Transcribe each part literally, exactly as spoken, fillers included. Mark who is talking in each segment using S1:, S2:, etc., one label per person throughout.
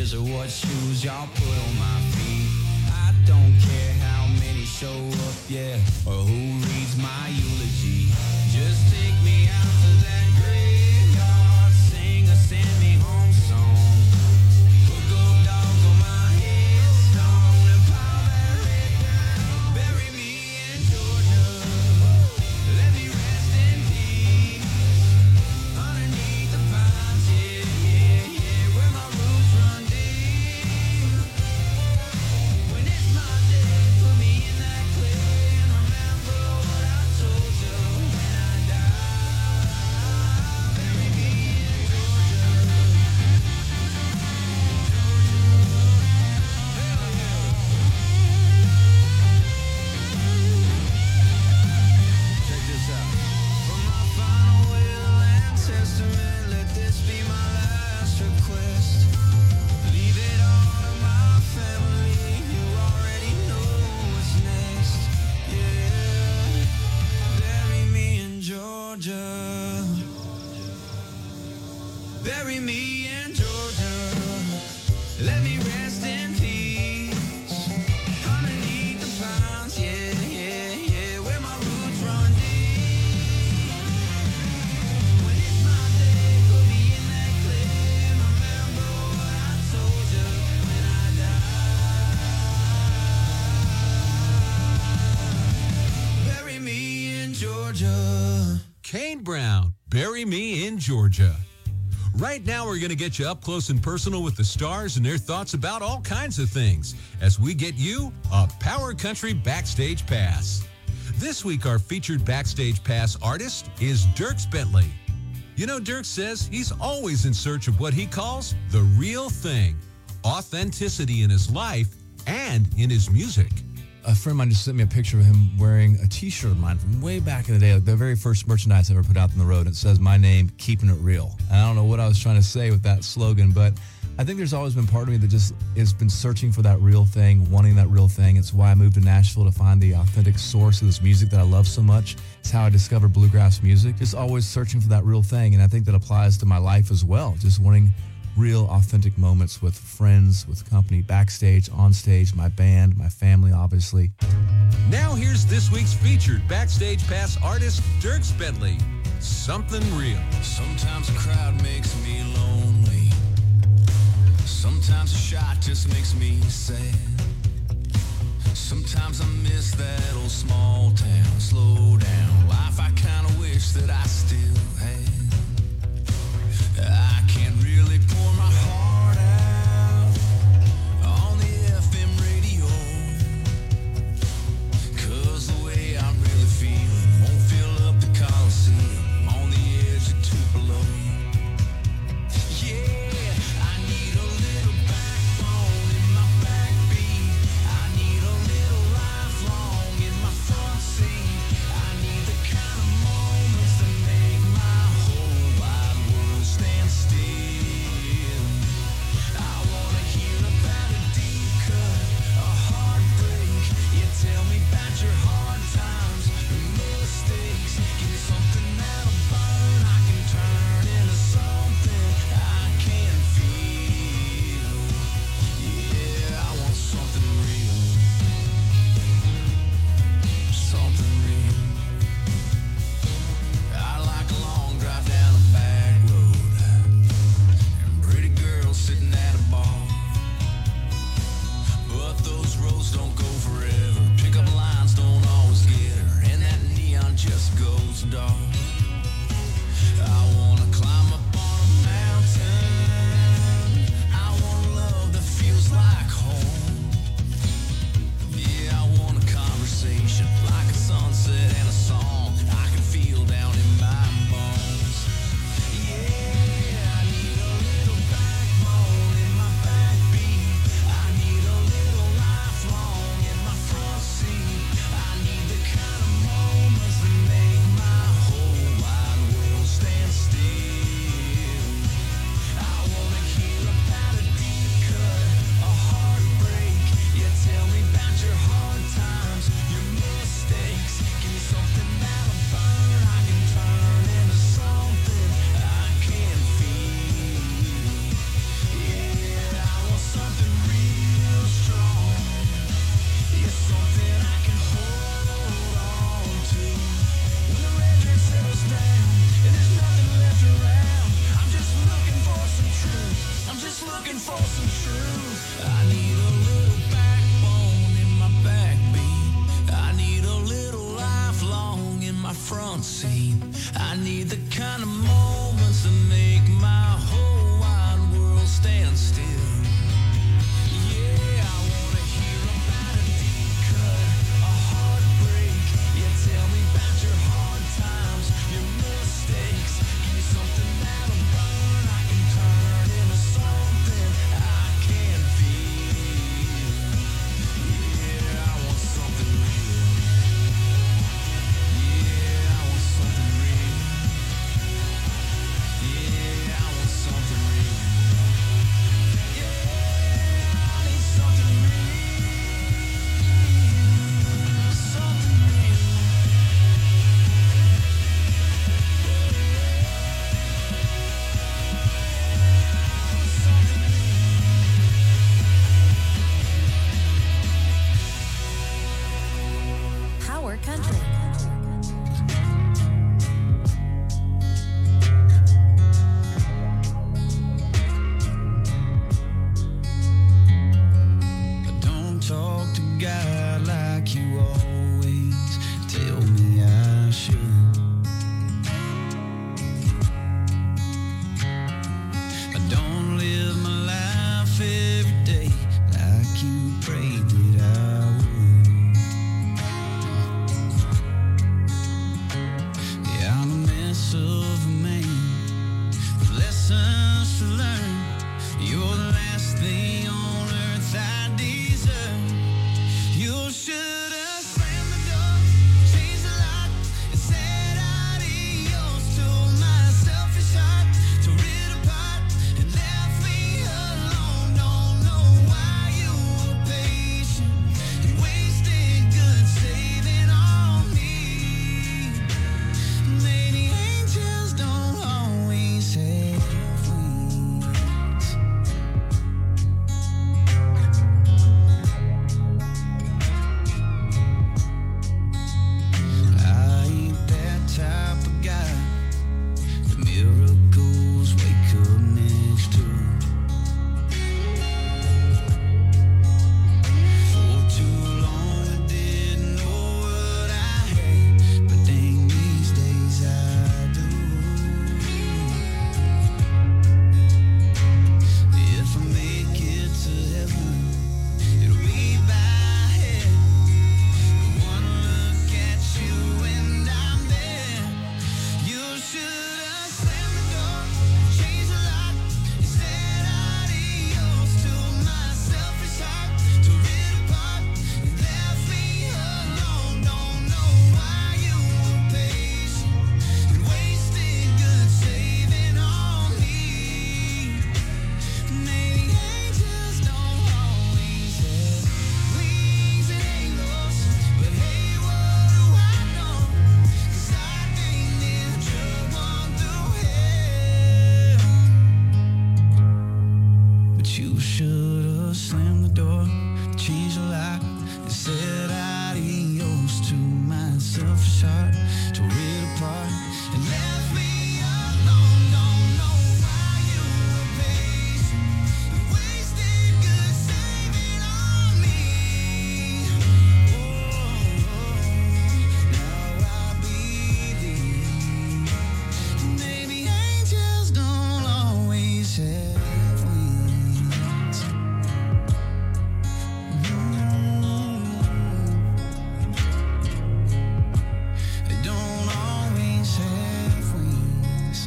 S1: sneakers or what shoes y'all put on my feet. I don't care how many show up, yeah, or who reads my eulogy. Just take me out to that graveyard, sing a send me home song. Put gold dogs on my headstone and pile that red down. Bury me in Georgia, let me rest in peace underneath the pines, yeah, yeah, yeah, where my roots run deep. When it's my day, put me in that clay and remember what I told you when I die. Bury me in Georgia, check this out. For my final will and testament, let this be my last request. Leave it all to my family, you already know what's next. Yeah, bury me in Georgia. Bury me in Georgia. Let me rest in peace underneath the pines, yeah, yeah, yeah, where my roots run deep. When it's my day, put me in that clay and remember what I told you when I die. Bury me in Georgia.
S2: Kane Brown, Bury Me in Georgia. Right now, we're going to get you up close and personal with the stars and their thoughts about all kinds of things as we get you a Power Country Backstage Pass. This week, our featured Backstage Pass artist is Dierks Bentley. You know, Dierks says he's always in search of what he calls the real thing, authenticity in his life and in his music.
S3: A friend of mine just sent me a picture of him wearing a T-shirt of mine from way back in the day, like the very first merchandise I ever put out on the road. And it says my name, Keeping It Real. And I don't know what I was trying to say with that slogan, but I think there's always been part of me that just has been searching for that real thing, wanting that real thing. It's why I moved to Nashville to find the authentic source of this music that I love so much. It's how I discovered bluegrass music. Just always searching for that real thing. And I think that applies to my life as well. Just wanting real authentic moments with friends, with company, backstage, on stage, my band, my family, obviously.
S2: Now here's this week's featured Backstage Pass artist, Dierks Bentley. Something Real.
S1: Sometimes a crowd makes me lonely. Sometimes a shot just makes me sad. Sometimes I miss that old small town. Slow down, life I kinda wish that I still had. I can't really pour my heart out on the F M radio, 'cause the way I'm really feeling won't fill up the Coliseum. I'm on the edge of Tupelo. Yeah, I need a little backbone in my backbeat. I need a little lifelong in my front seat. I need the kind of moments that make my whole wide world stand still. looking for some truth. I need a little backbone in my backbeat. I need a little lifelong in my front seat. I need the kind of moments that make my whole wide world stand still. Yeah, I wanna hear about a deep cut, a heartbreak. Yeah, tell me about your hard times, your mistakes. Give me something that'll burn, I can turn into something I can feel. Yeah, I want something real. Yeah, I want something real. Yeah, I want something real. Yeah, I need something real. Something real.
S4: Power Country.
S1: Don't talk to God like you always tell me I should. I don't live my life every day like you prayed that I would. Yeah, I'm a mess of a man, with lessons to learn. You're the last thing on earth I deserve. You should have slammed the door, changed the lock, and said adios to my selfish heart. Tore it apart and left me alone. Don't know why you were patient and wasted good saving on me. Maybe angels don't always have wings. I ain't that type of guy that miracles wake up next to. For too long I didn't know what I had, but dang, these days I do. If I make it to heaven, it'll be by head. One look at you and I'm there. You should have slammed the door, changed the lock, and said adios to my selfish heart. Tore it apart and left me alone. Don't know why you were patient and wasted good saving on me. Maybe angels don't always have wings and halos, but hey, what do I know? 'Cause I think this drug one through hell. But you should have slammed the door, changed the lock, and said adios to my selfish heart. Tore it apart and left me alone. Don't know why you were patient and wasted good saving on me. Oh, now I believe maybe angels don't always have wings. They don't always have wings.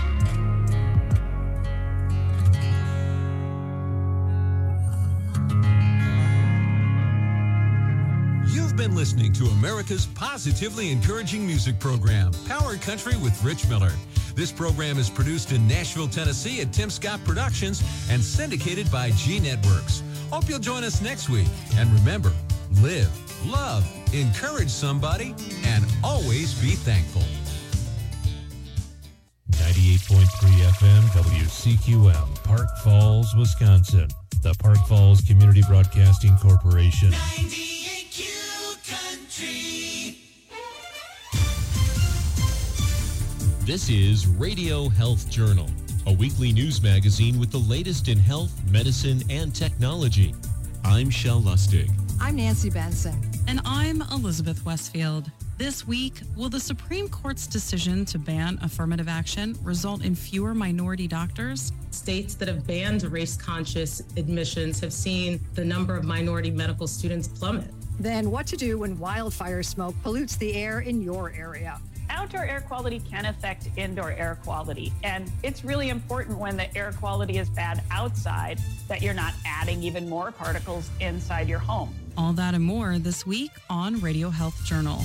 S2: You've been listening to America's positively encouraging music program, Power Country with Rich Miller. This program is produced in Nashville, Tennessee at Tim Scott Productions and syndicated by G Networks. Hope you'll join us next week. And remember, live, love, encourage somebody, and always be thankful.
S5: ninety-eight point three F M W C Q M, Park Falls, Wisconsin. The Park Falls Community Broadcasting Corporation.
S1: ninety-eight Q Country.
S6: This is Radio Health Journal,
S5: a weekly news magazine with the latest in health, medicine, and technology. I'm Shel Lustig.
S4: I'm Nancy Benson.
S6: And I'm Elizabeth Westfield. This week, will the Supreme Court's decision to ban affirmative action result in fewer minority doctors?
S7: States that have banned race-conscious admissions have seen the number of minority medical students plummet.
S4: Then what to do when wildfire smoke pollutes the air in your area?
S8: Outdoor air quality can affect indoor air quality. And it's really important when the air quality is bad outside that you're not adding even more particles inside your home.
S6: All that and more this week on Radio Health Journal.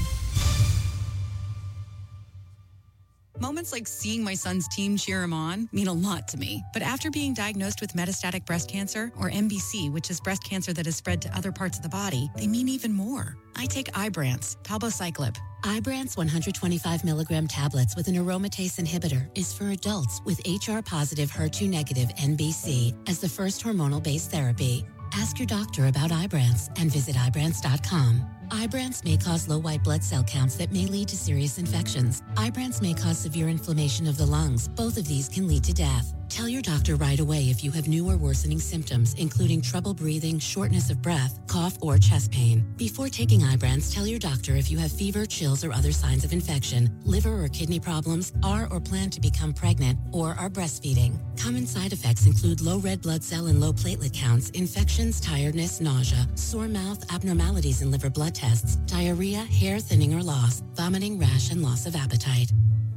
S9: Moments like seeing my son's team cheer him on mean a lot to me. But after being diagnosed with metastatic breast cancer, or M B C, which is breast cancer that has spread to other parts of the body, they mean even more. I take Ibrance, palbociclib.
S10: Ibrance one hundred twenty-five milligram tablets with an aromatase inhibitor is for adults with H R-positive, H E R two negative M B C as the first hormonal-based therapy. Ask your doctor about Ibrance and visit Ibrance dot com. Ibrance may cause low white blood cell counts that may lead to serious infections. Ibrance may cause severe inflammation of the lungs. Both of these can lead to death. Tell your doctor right away if you have new or worsening symptoms, including trouble breathing, shortness of breath, cough, or chest pain. Before taking Ibrance, tell your doctor if you have fever, chills, or other signs of infection, liver or kidney problems, are or plan to become pregnant, or are breastfeeding. Common side effects include low red blood cell and low platelet counts, infections, tiredness, nausea, sore mouth, abnormalities in liver blood tests, diarrhea, hair thinning or loss, vomiting, rash, and loss of appetite.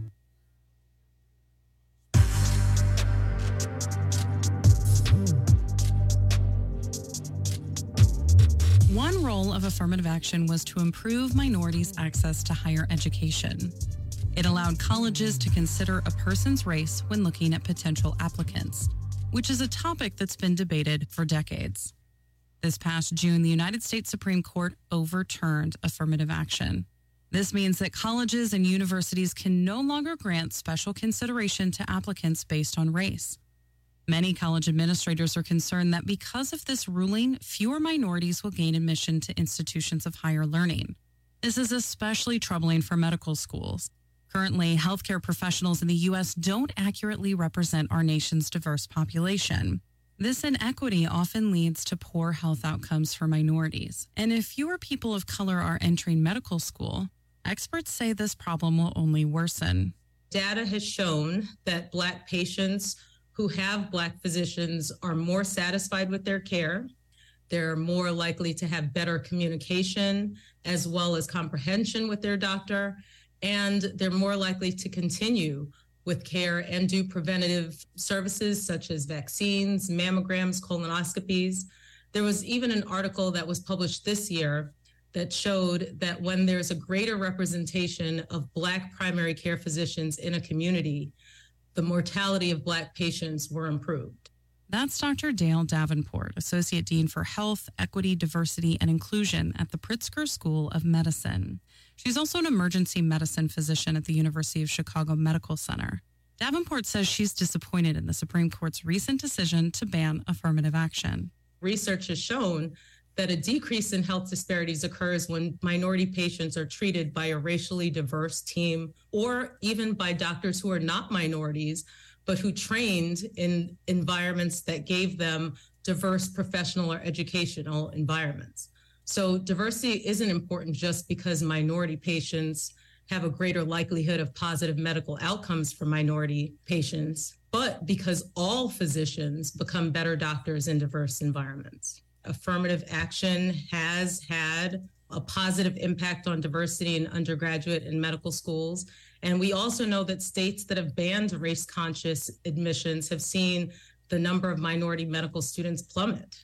S6: One role of affirmative action was to improve minorities' access to higher education. It allowed colleges to consider a person's race when looking at potential applicants, which is a topic that's been debated for decades. This past June, the United States Supreme Court overturned affirmative action. This means that colleges and universities can no longer grant special consideration to applicants based on race. Many college administrators are concerned that because of this ruling, fewer minorities will gain admission to institutions of higher learning. This is especially troubling for medical schools. Currently, healthcare professionals in the U S don't accurately represent our nation's diverse population. This inequity often leads to poor health outcomes for minorities. And if fewer people of color are entering medical school, experts say this problem will only worsen.
S7: Data has shown that Black patients who have Black physicians are more satisfied with their care. They're more likely to have better communication as well as comprehension with their doctor, and they're more likely to continue with care and do preventative services such as vaccines, mammograms, colonoscopies. There was even an article that was published this year that showed that when there's a greater representation of Black primary care physicians in a community, the mortality of Black patients were improved.
S6: That's Doctor Dale Davenport, Associate Dean for Health, Equity, Diversity, and Inclusion at the Pritzker School of Medicine. She's also an emergency medicine physician at the University of Chicago Medical Center. Davenport says she's disappointed in the Supreme Court's recent decision to ban affirmative action.
S7: Research has shown that a decrease in health disparities occurs when minority patients are treated by a racially diverse team, or even by doctors who are not minorities, but who trained in environments that gave them diverse professional or educational environments. So diversity isn't important just because minority patients have a greater likelihood of positive medical outcomes for minority patients, but because all physicians become better doctors in diverse environments. Affirmative action has had a positive impact on diversity in undergraduate and medical schools. And we also know that states that have banned race-conscious admissions have seen the number of minority medical students plummet.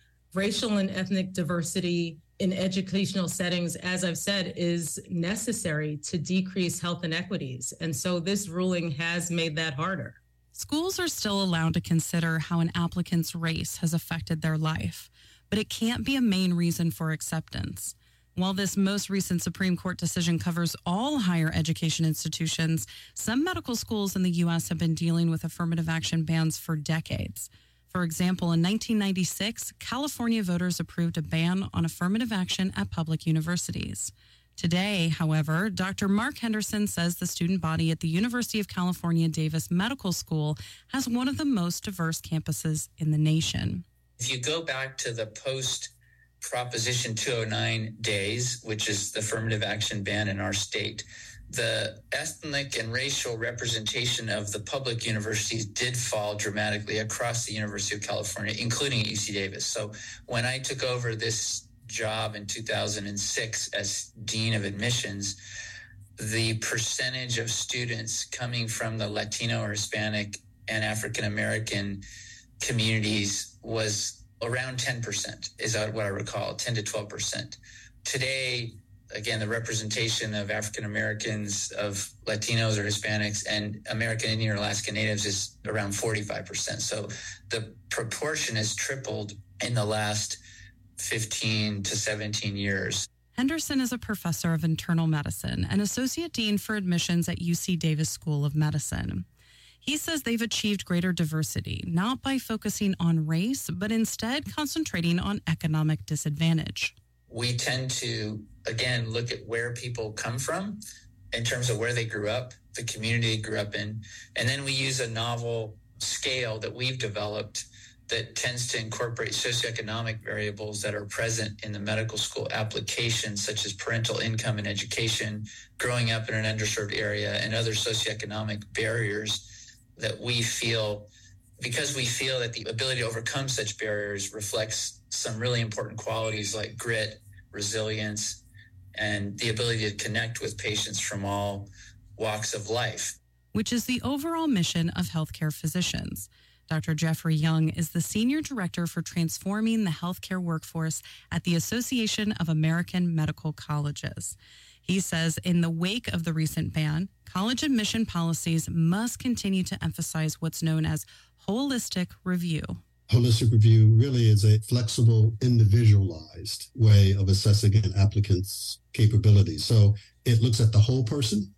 S7: Racial and ethnic diversity in educational settings, as I've said, is necessary to decrease health inequities. And so this ruling has made that harder.
S6: Schools are still allowed to consider how an applicant's race has affected their life, but it can't be a main reason for acceptance. While this most recent Supreme Court decision covers all higher education institutions, some medical schools in the U S have been dealing with affirmative action bans for decades. For example, in nineteen ninety-six, California voters approved a ban on affirmative action at public universities. Today, however, Doctor Mark Henderson says the student body at the University of California, Davis Medical School has one of the most diverse campuses in the nation.
S11: If you go back to the post Proposition two oh nine days, which is the affirmative action ban in our state, the ethnic and racial representation of the public universities did fall dramatically across the University of California, including at U C Davis. So when I took over this job in two thousand six as Dean of Admissions, the percentage of students coming from the Latino or Hispanic and African American communities was around ten percent, is what I recall, ten to twelve percent. Today, again, the representation of African Americans, of Latinos or Hispanics, and American Indian or Alaska Natives is around forty-five percent. So the proportion has tripled in the last fifteen to seventeen years.
S6: Henderson is a professor of internal medicine and associate dean for admissions at U C Davis School of Medicine. He says they've achieved greater diversity, not by focusing on race, but instead concentrating on economic disadvantage.
S11: We tend to, again, look at where people come from in terms of where they grew up, the community they grew up in, and then we use a novel scale that we've developed that tends to incorporate socioeconomic variables that are present in the medical school application, such as parental income and education, growing up in an underserved area, and other socioeconomic barriers that we feel, because we feel that the ability to overcome such barriers reflects some really important qualities like grit, resilience, and the ability to connect with patients from all walks of life.
S6: Which is the overall mission of healthcare physicians. Doctor Jeffrey Young is the Senior Director for Transforming the Healthcare Workforce at the Association of American Medical Colleges. He says in the wake of the recent ban, college admission policies must continue to emphasize what's known as holistic review.
S12: Holistic review really is a flexible, individualized way of assessing an applicant's capabilities. So it looks at the whole person,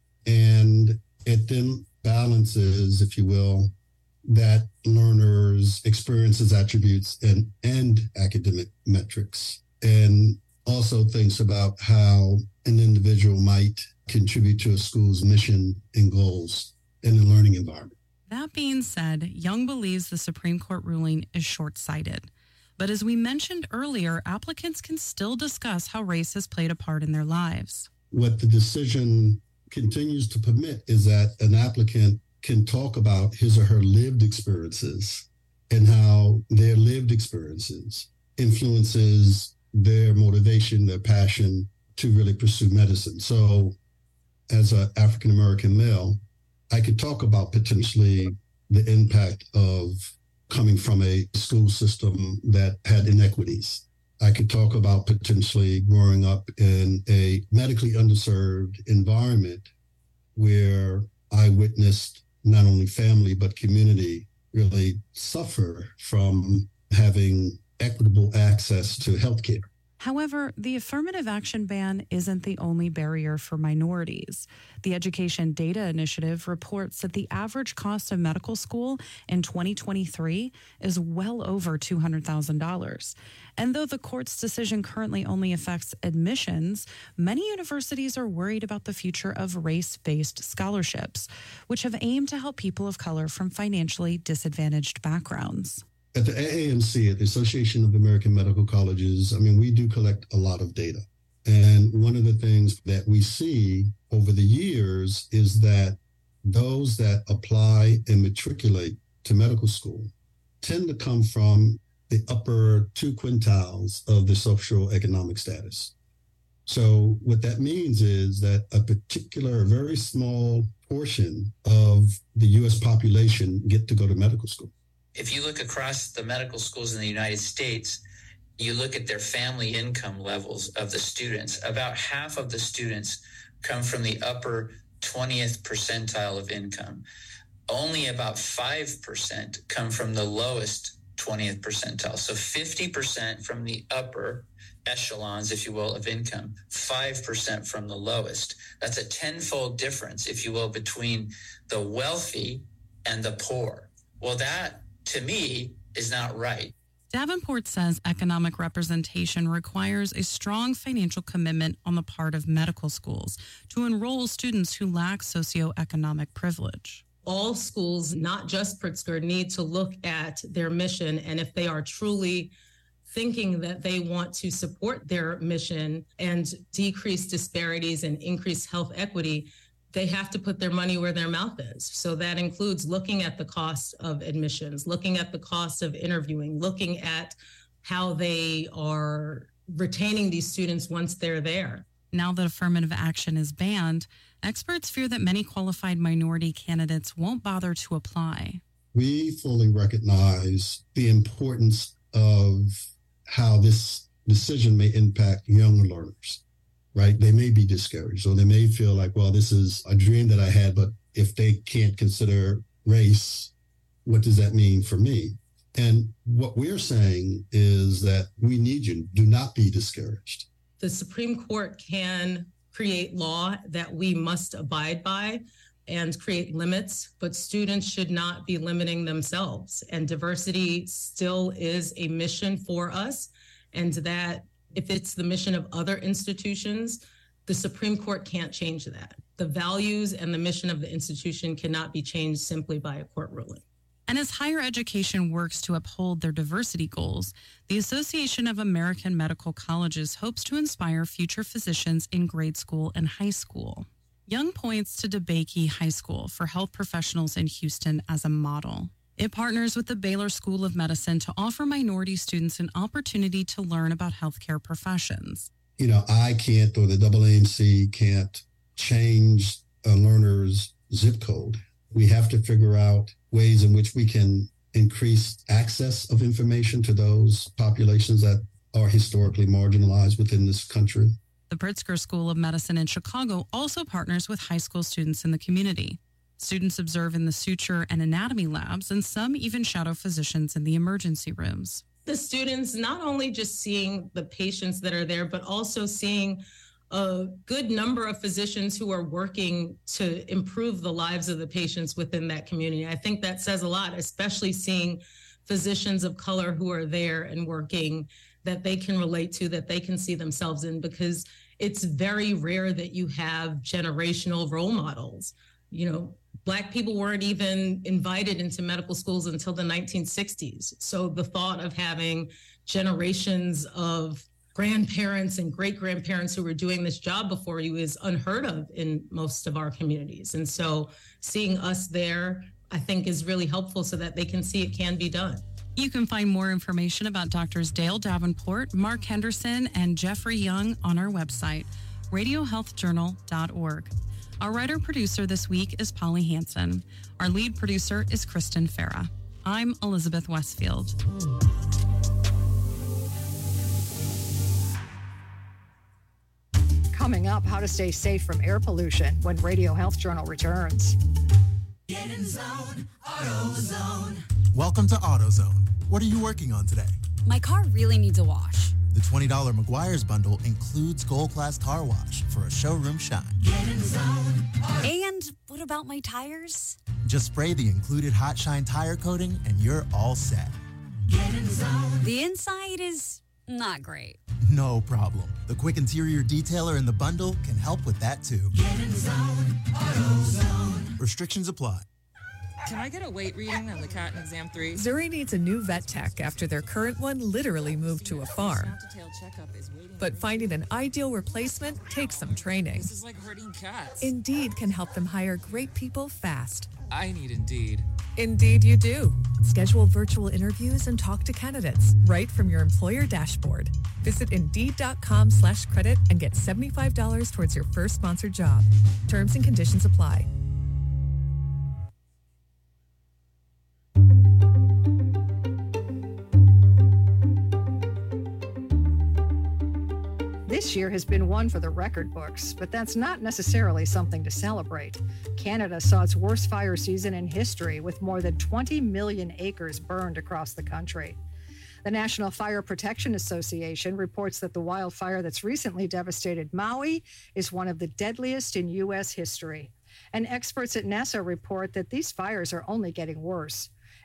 S12: and it then balances, if you will, that learner's experiences, attributes, and, and academic metrics, and also thinks about how an individual might contribute to a school's mission and goals in a learning environment.
S6: That being said, Young believes the Supreme Court ruling is short-sighted. But as we mentioned earlier, applicants can still discuss how race has played a part in their lives.
S12: What the decision continues to permit is that an applicant can talk about his or her lived experiences and how their lived experiences influences their motivation, their passion to really pursue medicine. So as an African-American male, I could talk about potentially the impact of coming from a school system that had inequities. I could talk about potentially growing up in a medically underserved environment where I witnessed not only family but community really suffer from having equitable access to healthcare.
S6: However, the affirmative action ban isn't the only barrier for minorities. The Education Data Initiative reports that the average cost of medical school in twenty twenty-three is well over two hundred thousand dollars. And though the court's decision currently only affects admissions, many universities are worried about the future of race-based scholarships, which have aimed to help people of color from financially disadvantaged backgrounds.
S12: At the A A M C, at the Association of American Medical Colleges, I mean, we do collect a lot of data. And one of the things that we see over the years is that those that apply and matriculate to medical school tend to come from the upper two quintiles of the socioeconomic status. So what that means is that a particular, very small portion of the U S population get to go to medical school.
S11: If you look across the medical schools in the United States, you look at their family income levels of the students, about half of the students come from the upper twentieth percentile of income. Only about five percent come from the lowest twentieth percentile. So fifty percent from the upper echelons, if you will, of income, five percent from the lowest. That's a tenfold difference, if you will, between the wealthy and the poor. Well, that, to me, is not right.
S6: Davenport says economic representation requires a strong financial commitment on the part of medical schools to enroll students who lack socioeconomic privilege.
S7: All schools, not just Pritzker, need to look at their mission, and if they are truly thinking that they want to support their mission and decrease disparities and increase health equity, they have to put their money where their mouth is. So that includes looking at the cost of admissions, looking at the cost of interviewing, looking at how they are retaining these students once they're there.
S6: Now that affirmative action is banned, experts fear that many qualified minority candidates won't bother to apply.
S12: We fully recognize the importance of how this decision may impact young learners. Right? They may be discouraged, or they may feel like, well, this is a dream that I had, but if they can't consider race, what does that mean for me? And what we're saying is that we need you. Do not be discouraged.
S7: The Supreme Court can create law that we must abide by and create limits, but students should not be limiting themselves. And diversity still is a mission for us, and that if it's the mission of other institutions, the Supreme Court can't change that. The values and the mission of the institution cannot be changed simply by a court ruling.
S6: And as higher education works to uphold their diversity goals, the Association of American Medical Colleges hopes to inspire future physicians in grade school and high school. Young points to DeBakey High School for health professionals in Houston as a model. It partners with the Baylor School of Medicine to offer minority students an opportunity to learn about healthcare professions.
S12: You know, I can't, or the A A M C can't change a learner's zip code. We have to figure out ways in which we can increase access of information to those populations that are historically marginalized within this country.
S6: The Pritzker School of Medicine in Chicago also partners with high school students in the community. Students observe in the suture and anatomy labs, and some even shadow physicians in the emergency rooms.
S7: The students not only just seeing the patients that are there, but also seeing a good number of physicians who are working to improve the lives of the patients within that community. I think that says a lot, especially seeing physicians of color who are there and working that they can relate to, that they can see themselves in, because it's very rare that you have generational role models. You know, Black people weren't even invited into medical schools until the nineteen sixties. So the thought of having generations of grandparents and great-grandparents who were doing this job before you is unheard of in most of our communities. And so seeing us there, I think, is really helpful so that they can see it can be done.
S6: You can find more information about Doctors Dale Davenport, Mark Henderson, and Jeffrey Young on our website, radio health journal dot org. Our writer-producer this week is Polly Hansen. Our lead producer is Kristen Farah. I'm Elizabeth Westfield.
S4: Coming up, how to stay safe from air pollution when Radio Health Journal returns.
S13: Get in zone, AutoZone. Welcome to AutoZone. What are you working on today?
S14: My car really needs a wash.
S13: The twenty dollars Meguiar's bundle includes Gold Class Car Wash for a showroom shine. Get in
S14: zone. And what about my tires?
S13: Just spray the included Hot Shine tire coating and you're all set.
S14: Get in zone. The inside is not great.
S13: No problem. The quick interior detailer in the bundle can help with that too. Get in zone. AutoZone. Restrictions apply.
S15: Can I get a weight reading on the cat in exam three?
S16: Zuri needs a new vet tech after their current one literally moved to a farm. But finding an ideal replacement takes some training.
S15: This is like herding cats.
S16: Indeed can help them hire great people fast.
S15: I need Indeed.
S16: Indeed you do. Schedule virtual interviews and talk to candidates right from your employer dashboard. Visit Indeed.com slash credit and get seventy-five dollars towards your first sponsored job. Terms and conditions apply.
S4: This year has been one for the record books, but that's not necessarily something to celebrate. Canada saw its worst fire season in history, with more than twenty million acres burned across the country. The National Fire Protection Association reports that the wildfire that's recently devastated Maui is one of the deadliest in U S history. And experts at NASA report that these fires are only getting worse.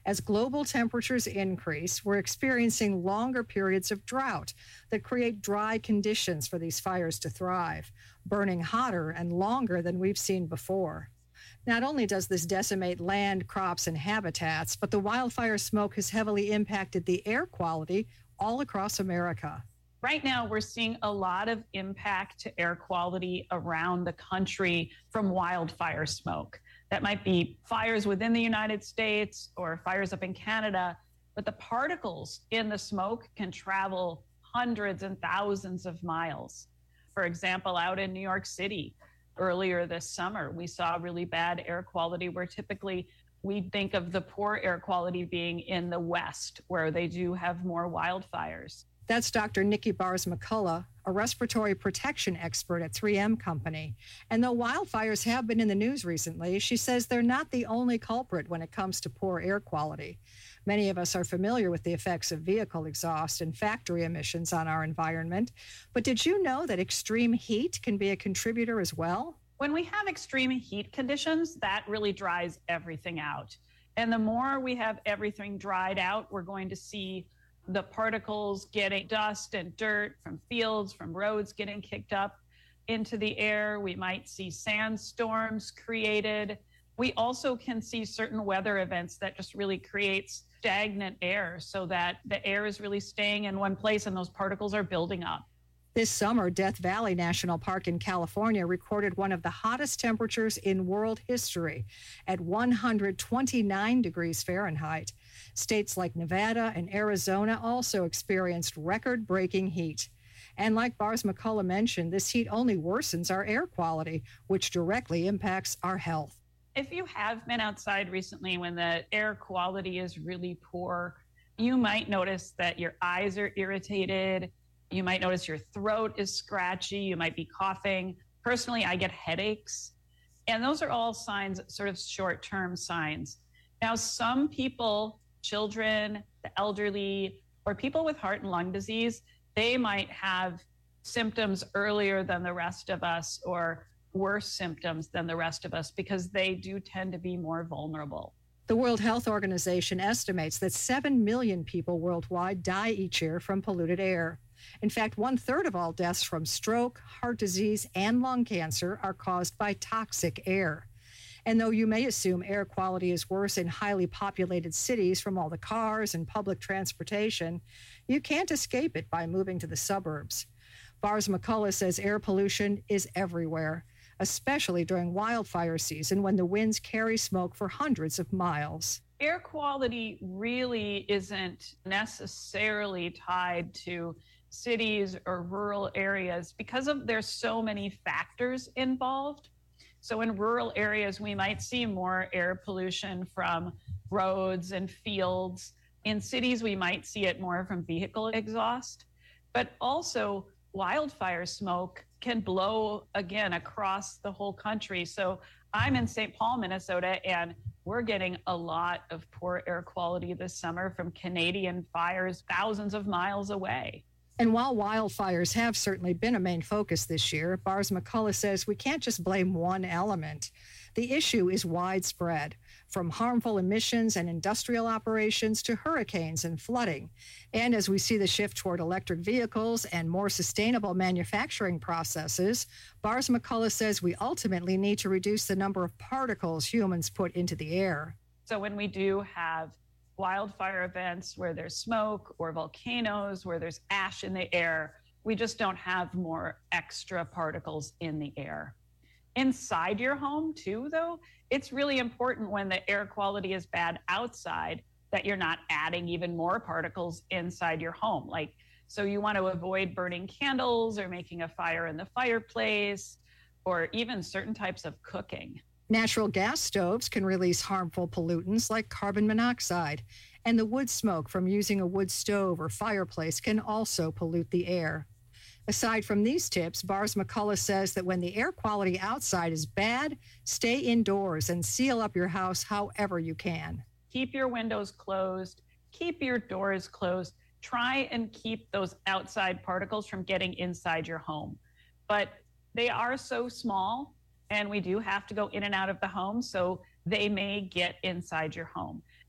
S4: As global temperatures increase, we're experiencing longer periods of drought that create dry conditions for these fires to thrive, burning hotter and longer than we've seen before. Not only does this decimate land, crops, and habitats, but the wildfire smoke has heavily impacted the air quality all across America.
S8: Right now, we're seeing a lot of impact to air quality around the country from wildfire smoke. That might be fires within the United States or fires up in Canada, but the particles in the smoke can travel hundreds and thousands of miles. For example, out in New York City, earlier this summer, we saw really bad air quality where typically we think of the poor air quality being in the West, where they do have more wildfires.
S4: That's Doctor Nikki Bars-McCullough, a respiratory protection expert at three M Company. And though wildfires have been in the news recently, she says they're not the only culprit when it comes to poor air quality. Many of us are familiar with the effects of vehicle exhaust and factory emissions on our environment. But did you know that extreme heat can be a contributor as well?
S8: When we have extreme heat conditions, that really dries everything out. And the more we have everything dried out, we're going to see the particles getting dust and dirt from fields, from roads getting kicked up into the air. We might see sandstorms created. We also can see certain weather events that just really creates stagnant air so that the air is really staying in one place and those particles are building up.
S4: This summer, Death Valley National Park in California recorded one of the hottest temperatures in world history at one hundred twenty-nine degrees Fahrenheit. States like Nevada and Arizona also experienced record-breaking heat. And like Bars-McCullough mentioned, this heat only worsens our air quality, which directly impacts our health.
S8: If you have been outside recently when the air quality is really poor, you might notice that your eyes are irritated. You might notice your throat is scratchy. You might be coughing. Personally, I get headaches. And those are all signs, sort of short-term signs. Now, some people, children, the elderly, or people with heart and lung disease, they might have symptoms earlier than the rest of us or worse symptoms than the rest of us because they do tend to be more vulnerable.
S4: The World Health Organization estimates that seven million people worldwide die each year from polluted air. In fact, one third of all deaths from stroke, heart disease, and lung cancer are caused by toxic air. And though you may assume air quality is worse in highly populated cities from all the cars and public transportation, you can't escape it by moving to the suburbs. Bars-McCullough says air pollution is everywhere, especially during wildfire season when the winds carry smoke for hundreds of miles.
S8: Air quality really isn't necessarily tied to cities or rural areas because of there's so many factors involved. So in rural areas, we might see more air pollution from roads and fields. In cities, we might see it more from vehicle exhaust. But also, wildfire smoke can blow, again, across the whole country. So I'm in Saint Paul, Minnesota, and we're getting a lot of poor air quality this summer from Canadian fires thousands of miles away.
S4: And while wildfires have certainly been a main focus this year, Bars-McCullough says we can't just blame one element. The issue is widespread, from harmful emissions and industrial operations to hurricanes and flooding. And as we see the shift toward electric vehicles and more sustainable manufacturing processes, Bars-McCullough says we ultimately need to reduce the number of particles humans put into the air.
S8: So when we do have wildfire events where there's smoke or volcanoes where there's ash in the air, we just don't have more extra particles in the air. Inside your home too, though, it's really important when the air quality is bad outside that you're not adding even more particles inside your home. Like, so you want to avoid burning candles or making a fire in the fireplace or even certain types of cooking.
S4: Natural gas stoves can release harmful pollutants like carbon monoxide, and the wood smoke from using a wood stove or fireplace can also pollute the air. Aside from these tips, Bars-McCullough says that when the air quality outside is bad, stay indoors and seal up your house however you can.
S8: Keep your windows closed, keep your doors closed. Try and keep those outside particles from getting inside your home. But they are so small, and we do have to go in and out of the home, so they may get inside your home.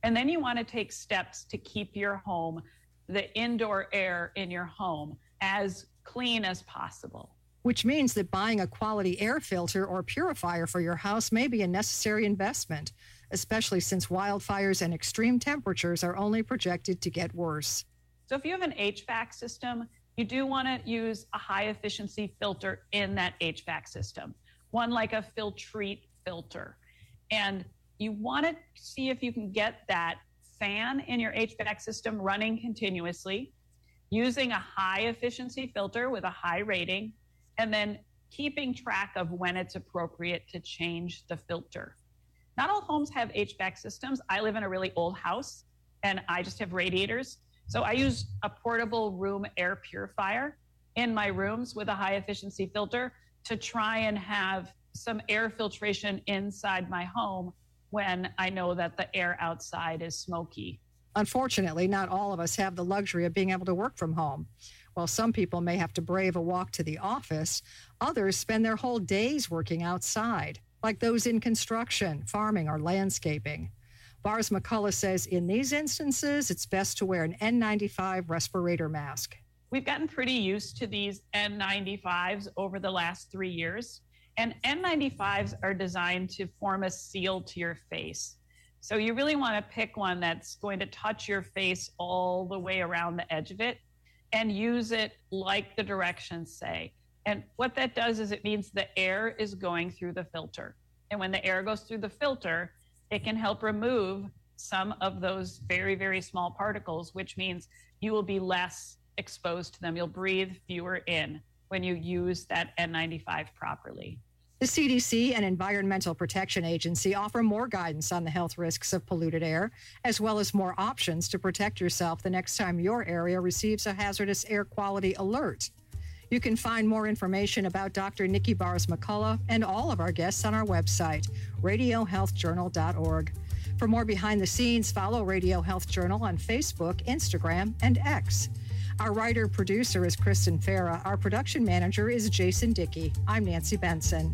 S8: And then you want to take steps to keep your home, the indoor air in your home, as clean as possible.
S4: Which means that buying a quality air filter or purifier for your house may be a necessary investment, especially since wildfires and extreme temperatures are only projected to get worse.
S8: So if you have an H V A C system, you do want to use a high efficiency filter in that H V A C system, one like a Filtrete filter. And you want to see if you can get that fan in your H V A C system running continuously, using a high efficiency filter with a high rating, and then keeping track of when it's appropriate to change the filter. Not all homes have H V A C systems. I live in a really old house and I just have radiators. So I use a portable room air purifier in my rooms with a high efficiency filter to try and have some air filtration inside my home when I know that the air outside is smoky.
S4: Unfortunately, not all of us have the luxury of being able to work from home. While some people may have to brave a walk to the office, others spend their whole days working outside, like those in construction, farming, or landscaping. Bars McCullough says in these instances, it's best to wear an N ninety-five respirator mask.
S8: We've gotten pretty used to these N ninety-fives over the last three years, and N ninety-fives are designed to form a seal to your face. So you really want to pick one that's going to touch your face all the way around the edge of it and use it like the directions say. And what that does is it means the air is going through the filter. And when the air goes through the filter, it can help remove some of those very, very small particles, which means you will be less exposed to them. You'll breathe fewer in when you use that N ninety-five properly.
S4: The C D C and Environmental Protection Agency offer more guidance on the health risks of polluted air, as well as more options to protect yourself the next time your area receives a hazardous air quality alert. You can find more information about Doctor Nikki Bars McCullough and all of our guests on our website, radio health journal dot org. For more behind the scenes, follow Radio Health Journal on Facebook, Instagram, and X. Our writer-producer is Kristen Farah. Our production manager is Jason Dickey. I'm Nancy Benson.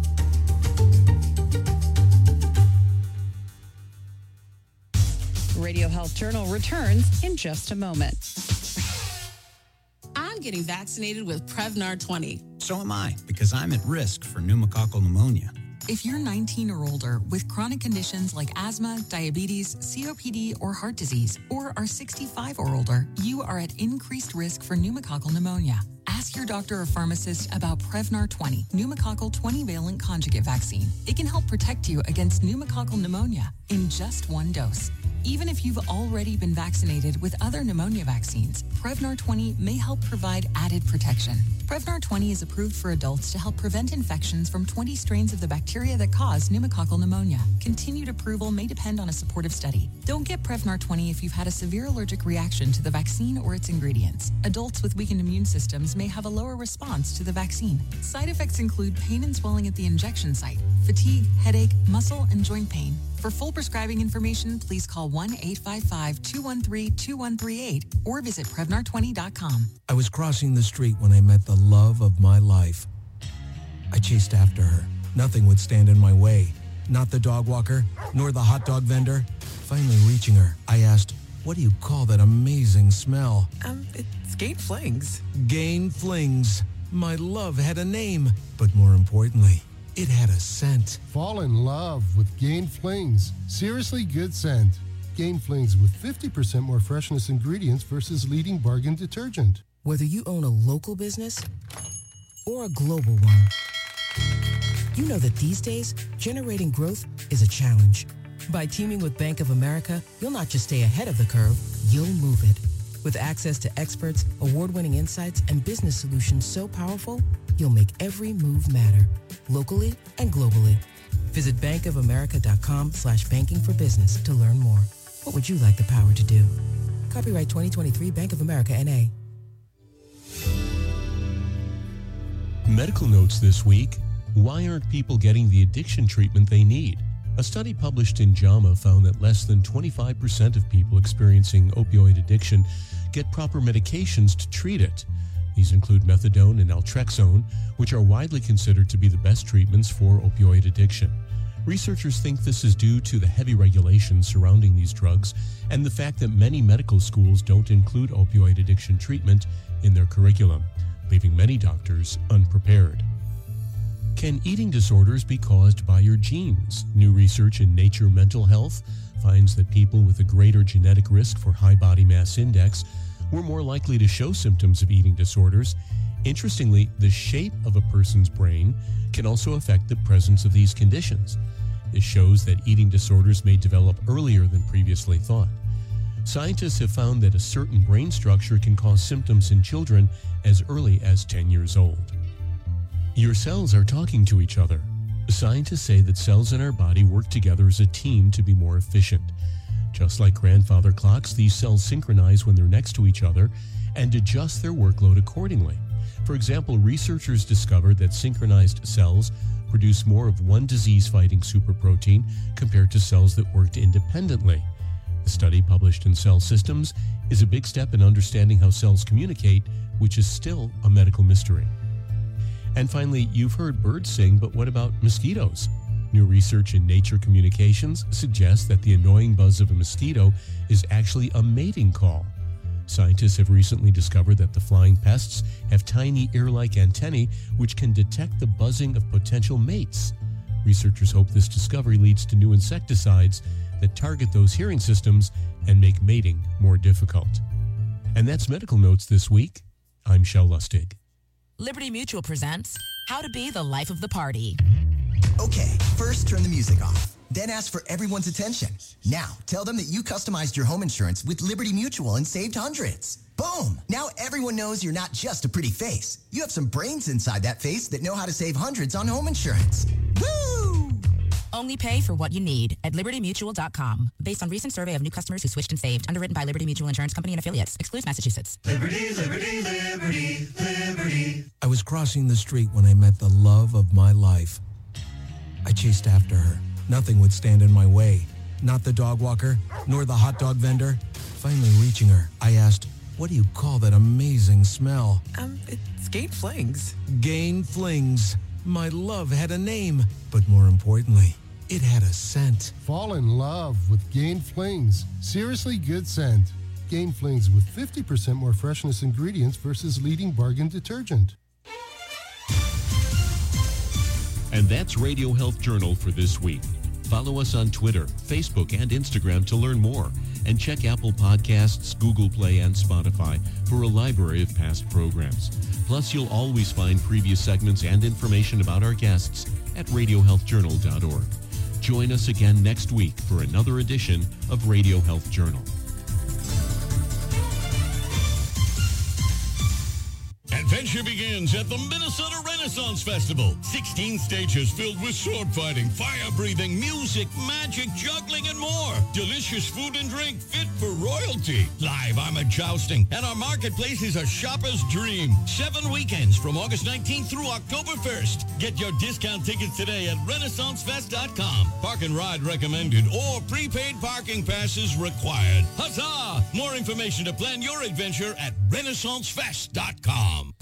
S6: Radio Health Journal returns in just a moment.
S17: I'm getting vaccinated with Prevnar twenty.
S18: So am I, because I'm at risk for pneumococcal pneumonia.
S9: If you're nineteen or older with chronic conditions like asthma, diabetes, C O P D, or heart disease, or are sixty-five or older, you are at increased risk for pneumococcal pneumonia. Ask your doctor or pharmacist about Prevnar twenty, pneumococcal twenty-valent conjugate vaccine. It can help protect you against pneumococcal pneumonia in just one dose. Even if you've already been vaccinated with other pneumonia vaccines, Prevnar twenty may help provide added protection. Prevnar twenty is approved for adults to help prevent infections from twenty strains of the bacteria that cause pneumococcal pneumonia. Continued approval may depend on a supportive study. Don't get Prevnar twenty if you've had a severe allergic reaction to the vaccine or its ingredients. Adults with weakened immune systems may have a lower response to the vaccine. Side effects include pain and swelling at the injection site, fatigue, headache, muscle, and joint pain. For full prescribing information, please call one eight five five, two one three, two one three eight or visit Prevnar twenty dot com.
S19: I was crossing the street when I met the love of my life. I chased after her. Nothing would stand in my way. Not the dog walker, nor the hot dog vendor. Finally reaching her, I asked, "What do you call that amazing smell?"
S20: Um, it's Gain Flings.
S19: Gain Flings. My love had a name, but more importantly, it had a scent.
S21: Fall in love with Gain Flings. Seriously good scent. Gain Flings with fifty percent more freshness ingredients versus leading bargain detergent.
S20: Whether you own a local business or a global one, you know that these days, generating growth is a challenge. By teaming with Bank of America, you'll not just stay ahead of the curve, you'll move it. With access to experts, award-winning insights, and business solutions so powerful, you'll make every move matter, locally and globally. Visit bankofamerica.com slash banking for business to learn more. What would you like the power to do? Copyright twenty twenty-three Bank of America, N A
S5: Medical notes this week. Why aren't people getting the addiction treatment they need? A study published in JAMA found that less than twenty-five percent of people experiencing opioid addiction get proper medications to treat it. These include methadone and naltrexone, which are widely considered to be the best treatments for opioid addiction. Researchers think this is due to the heavy regulations surrounding these drugs and the fact that many medical schools don't include opioid addiction treatment in their curriculum, leaving many doctors unprepared. Can eating disorders be caused by your genes? New research in Nature Mental Health finds that people with a greater genetic risk for high body mass index were more likely to show symptoms of eating disorders. Interestingly, the shape of a person's brain can also affect the presence of these conditions. This shows that eating disorders may develop earlier than previously thought. Scientists have found that a certain brain structure can cause symptoms in children as early as ten years old. Your cells are talking to each other. Scientists say that cells in our body work together as a team to be more efficient. Just like grandfather clocks, these cells synchronize when they're next to each other and adjust their workload accordingly. For example, researchers discovered that synchronized cells produce more of one disease-fighting superprotein compared to cells that worked independently. The study, published in Cell Systems, is a big step in understanding how cells communicate, which is still a medical mystery. And finally, you've heard birds sing, but what about mosquitoes? New research in Nature Communications suggests that the annoying buzz of a mosquito is actually a mating call. Scientists have recently discovered that the flying pests have tiny ear-like antennae which can detect the buzzing of potential mates. Researchers hope this discovery leads to new insecticides that target those hearing systems and make mating more difficult. And that's Medical Notes this week. I'm Shel Lustig.
S3: Liberty Mutual presents How to Be the Life of the Party.
S13: Okay, first turn the music off. Then ask for everyone's attention. Now, tell them that you customized your home insurance with Liberty Mutual and saved hundreds. Boom! Now everyone knows you're not just a pretty face. You have some brains inside that face that know how to save hundreds on home insurance. Woo!
S3: Only pay for what you need at liberty mutual dot com. Based on recent survey of new customers who switched and saved. Underwritten by Liberty Mutual Insurance Company and affiliates. Excludes Massachusetts.
S1: Liberty, liberty, liberty, liberty.
S19: I was crossing the street when I met the love of my life. I chased after her. Nothing would stand in my way. Not the dog walker, nor the hot dog vendor. Finally reaching her, I asked, "What do you call that amazing smell?"
S22: Um, it's Gain Flings.
S19: Gain Flings. My love had a name, but more importantly, it had a scent.
S21: Fall in love with Gain Flings. Seriously good scent. Gain Flings with fifty percent more freshness ingredients versus leading bargain detergent.
S5: And that's Radio Health Journal for this week. Follow us on Twitter, Facebook, and Instagram to learn more. And check Apple Podcasts, Google Play, and Spotify for a library of past programs. Plus, you'll always find previous segments and information about our guests at radio health journal dot org. Join us again next week for another edition of Radio Health Journal.
S23: Adventure begins at the Minnesota Renaissance Festival. sixteen stages filled with sword fighting, fire breathing, music, magic, juggling, and more. Delicious food and drink fit for royalty. Live armored jousting, and our marketplace is a shopper's dream. Seven weekends from August nineteenth through October first. Get your discount tickets today at renaissance fest dot com. Park and ride recommended or prepaid parking passes required. Huzzah! More information to plan your adventure at renaissance fest dot com.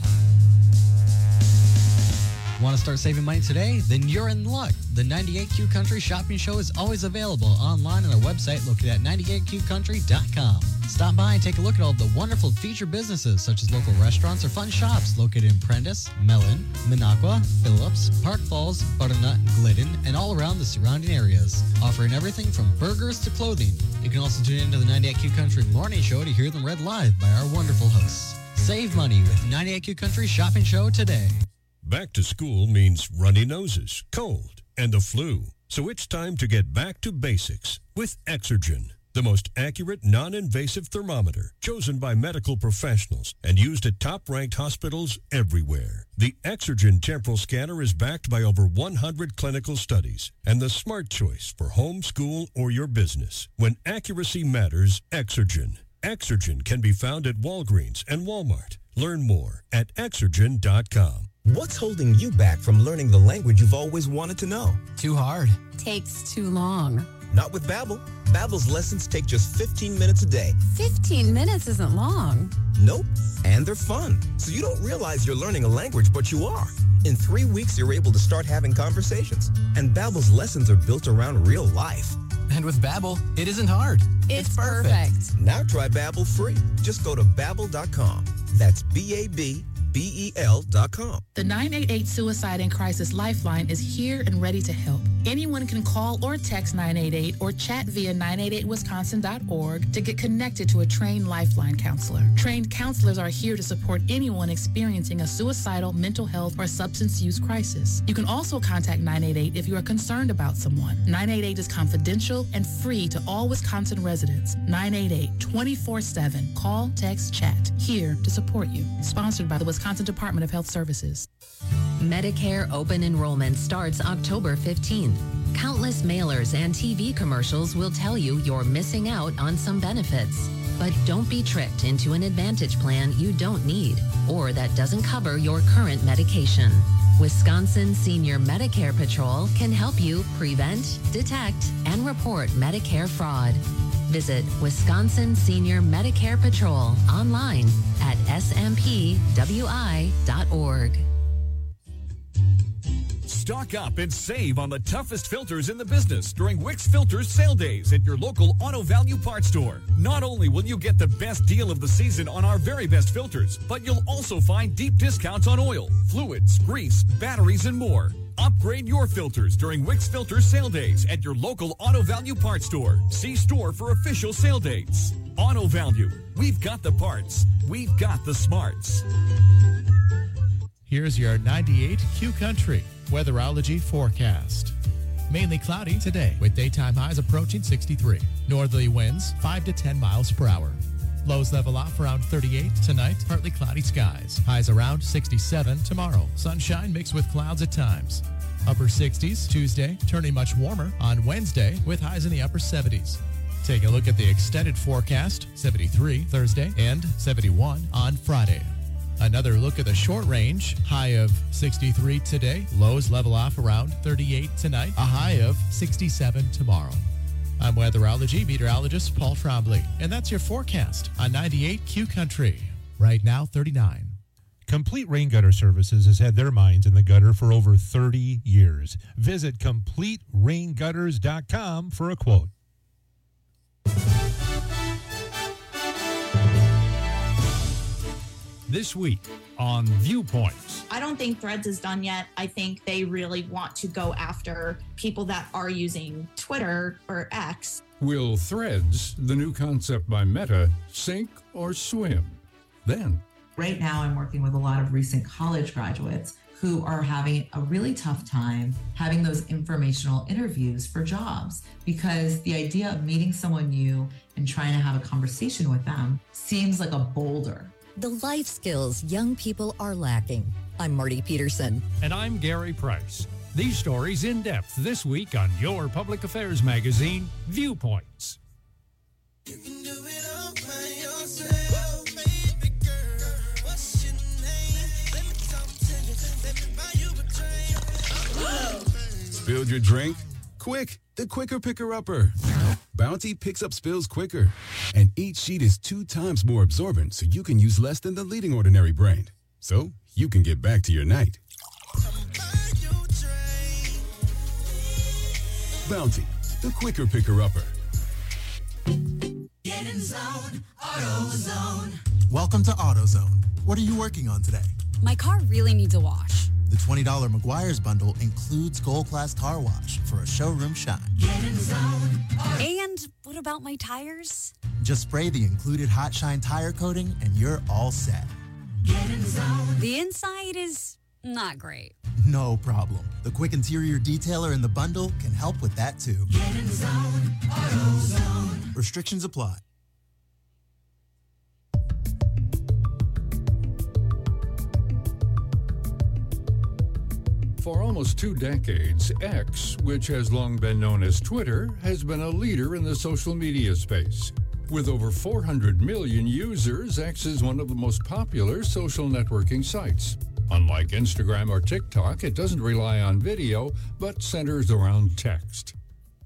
S24: Want to start saving money today? Then you're in luck. The ninety-eight Q Country Shopping Show is always available online on our website located at ninety-eight q country dot com. Stop by and take a look at all the wonderful featured businesses such as local restaurants or fun shops located in Prentice, Mellon, Minocqua, Phillips, Park Falls, Butternut, Glidden, and all around the surrounding areas. Offering everything from burgers to clothing. You can also tune into the ninety-eight Q Country Morning Show to hear them read live by our wonderful hosts. Save money with ninety-eight Q Country Shopping Show today.
S25: Back to school means runny noses, cold, and the flu. So it's time to get back to basics with Exergen, the most accurate, non-invasive thermometer chosen by medical professionals and used at top-ranked hospitals everywhere. The Exergen temporal scanner is backed by over one hundred clinical studies and the smart choice for home, school, or your business. When accuracy matters, Exergen. Exergen can be found at Walgreens and Walmart. Learn more at exergen dot com.
S26: What's holding you back from learning the language you've always wanted to know?
S22: Too hard.
S27: Takes too long.
S2: Not with Babbel. Babbel's lessons take just fifteen minutes a day.
S14: fifteen minutes isn't long.
S2: Nope. And they're fun. So you don't realize you're learning a language, but you are. In three weeks, you're able to start having conversations. And Babbel's lessons are built around real life.
S22: And with Babbel, it isn't hard.
S14: It's, it's perfect. perfect.
S2: Now try Babbel free. Just go to babbel dot com. That's B A B B E L dot com.
S7: The nine eight eight Suicide and Crisis Lifeline is here and ready to help. Anyone can call or text nine eight eight or chat via nine eight eight wisconsin dot org to get connected to a trained Lifeline counselor. Trained counselors are here to support anyone experiencing a suicidal, mental health, or substance use crisis. You can also contact nine eight eight if you are concerned about someone. nine eight eight is confidential and free to all Wisconsin residents. nine eight eight, twenty-four seven. Call, text, chat. Here to support you. Sponsored by the Wisconsin Department of Health Services.
S10: Medicare open enrollment starts October fifteenth. Countless mailers and T V commercials will tell you you're missing out on some benefits. But don't be tricked into an Advantage plan you don't need or that doesn't cover your current medication. Wisconsin Senior Medicare Patrol can help you prevent, detect, and report Medicare fraud. Visit Wisconsin Senior Medicare Patrol online at s m p w i dot org.
S11: Stock up and save on the toughest filters in the business during Wix Filters sale days at your local Auto Value Parts store. Not only will you get the best deal of the season on our very best filters, but you'll also find deep discounts on oil, fluids, grease, batteries, and more. Upgrade your filters during Wix Filters sale days at your local Auto Value Parts store. See store for official sale dates. Auto Value. We've got the parts. We've got the smarts.
S12: Here's your ninety-eight Q Country weatherology forecast. Mainly cloudy today with daytime highs approaching sixty-three. Northerly winds five to ten miles per hour. Lows level off around thirty-eight tonight. Partly cloudy skies. Highs around sixty-seven tomorrow. Sunshine mixed with clouds at times. Upper sixties Tuesday, turning much warmer on Wednesday with highs in the upper seventies. Take a look at the extended forecast. seventy-three Thursday and seventy-one on Friday. Another look at the short range. High of sixty-three today. Lows level off around thirty-eight tonight. A high of sixty-seven tomorrow. I'm weatherology meteorologist Paul Trombley, and that's your forecast on ninety-eight Q Country. Right now, thirty-nine.
S26: Complete Rain Gutter Services has had their minds in the gutter for over thirty years. Visit complete rain gutters dot com for a quote.
S27: This week on Viewpoints.
S28: I don't think Threads is done yet. I think they really want to go after people that are using Twitter or X.
S27: Will Threads, the new concept by Meta, sink or swim? Then.
S29: Right now, I'm working with a lot of recent college graduates who are having a really tough time having those informational interviews for jobs because the idea of meeting someone new and trying to have a conversation with them seems like a boulder.
S30: The life skills young people are lacking. I'm Marty Peterson.
S27: And I'm Gary Price. These stories in depth this week on your public affairs magazine, Viewpoints. You can do it all by yourself, baby girl. What's your name? Let me talk to you. Let me buy you a drink.
S31: Spilled your drink? Quick, the quicker picker-upper. Bounty picks up spills quicker, and each sheet is two times more absorbent, so you can use less than the leading ordinary brand. So you can get back to your night. Bounty, the quicker picker-upper.
S32: Get in zone, AutoZone.
S33: Welcome to AutoZone. What are you working on today?
S14: My car really needs a wash.
S33: The twenty dollars Meguiar's bundle includes Gold Class Car Wash for a showroom shine.
S32: Get in zone.
S14: And what about my tires?
S33: Just spray the included Hot Shine tire coating and you're all set.
S32: Get in zone.
S14: The inside is not great.
S33: No problem. The quick interior detailer in the bundle can help with that too.
S32: Get in zone. AutoZone.
S33: Restrictions apply.
S27: For almost two decades, X, which has long been known as Twitter, has been a leader in the social media space. With over four hundred million users, X is one of the most popular social networking sites. Unlike Instagram or TikTok, it doesn't rely on video, but centers around text.